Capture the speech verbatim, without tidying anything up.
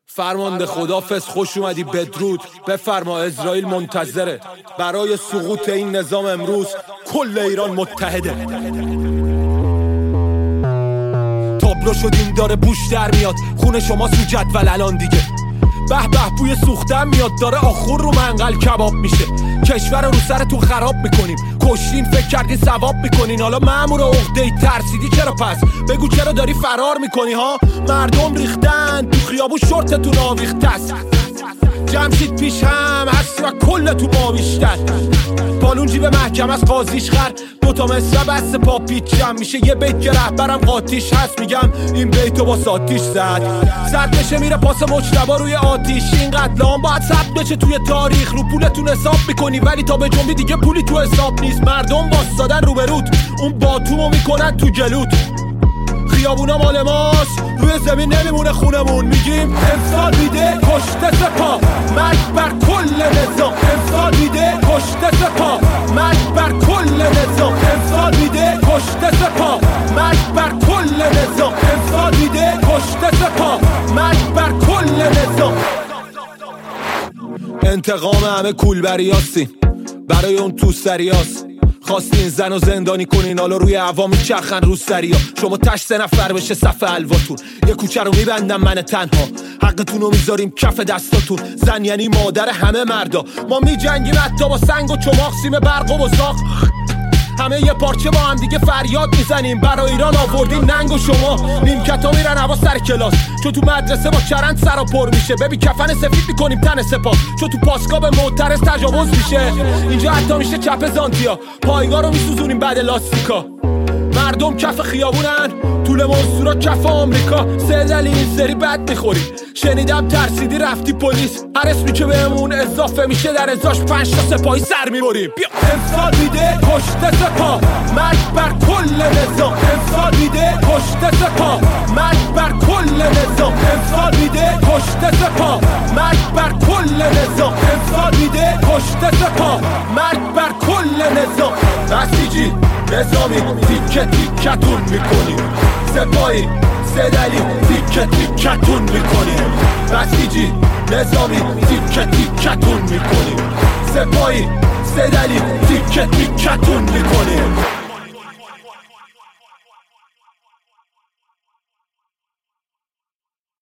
فرمانده خدافظ، خوش اومدی، بدرود بفرما، اسرائیل منتظره. برای سقوط این نظام امروز کل ایران متحده. تابلو شدیم داره بوش در میاد، خون شما سو جدول الان دیگه. به به بوی سوختن میاد، داره آخور رو منقل کباب میشه. کشور رو سرتون خراب میکنیم، کشتین فکر کردین ثواب میکنین. حالا مأمور عقده‌ای ترسیدی چرا پس؟ بگو چرا داری فرار میکنی ها؟ مردم ریختن تو خیابون، شورتتون آویخته است. جمشید پیش هم هستی و کل تو ما بیشتر. بالون جیب محکم از قاضیش خر، دوتا مثل بست پا پیچم میشه. یه بیت که رهبرم قاطیش هست، میگم این بیتو با ساتیش زد. سرد بشه میره پاس مجتبا روی آتیش. این قتلام باید ثبت بشه توی تاریخ. رو پولتون حساب میکنی ولی تا به جنبی دیگه پولی تو حساب نیست. مردم باستادن رو به رود، اون باتومو میکنن تو جلوت. خیابونا مال ماست، روی زمین نمیمونه خونمون. میگیم امسال میده کشته سپاه، مرگ بر کل نظام. امسال میده کشته سپاه، مرگ بر کل نظام. امسال میده کشته سپاه، مرگ بر کل نظام. امسال میده کشته سپاه، مرگ بر کل نظام. انتقام همه کولبریاستیم، برای اون توسریاست. خواستین زن و زندانی کنین، حالا روی عوامی چرخن رو سریا. شما تش سه نفر بشه صف حلواتون، یه کوچه رو میبندم من تنها. حقتون رو میذاریم کف دستاتون. زن یعنی مادر همه مردا، ما میجنگیم حتی با سنگ و چماق، سیم برق و بزاق. همه یه پارچه با هم دیگه فریاد میزنیم. برای ایران آوردیم ننگ و شما. نیمکتا میرن هوا سر کلاس، چون تو مدرسه با چرند سرا پر میشه. ببین کفن سفید میکنیم تن سپاه، چون تو پاسگاه به معترض تجاوز میشه. اینجا حتی میشه چپ زانتیا، پایگاه رو میسوزونیم بعد لاستیکا. مردم کف خیابونن، طول منصورا کف آمریکا. سه دلیل این سری بد میخوری، شنیدم ترسیدی رفتی پلیس. هر اسمی که بهمون اضافه میشه در ازاش پنج تا سپاهی سر میبریم. امسال میده کشته سپاه، مرگ بر کل نظام. امسال میده کشته سپاه، مرگ بر کل نظام. امسال میده کشته سپاه، مرگ بر کل نظام. امسال میده کشته سپاه، مرگ بر کل نظام. بسیجی نظامی تیکه تیکتون میکنیم، سپاهی سه دلیل تیکه تیکتون میکنیم. بسیجی نظامی تیکه تیکتون میکنیم، سپاهی سه دلیل تیکه تیکتون میکنیم.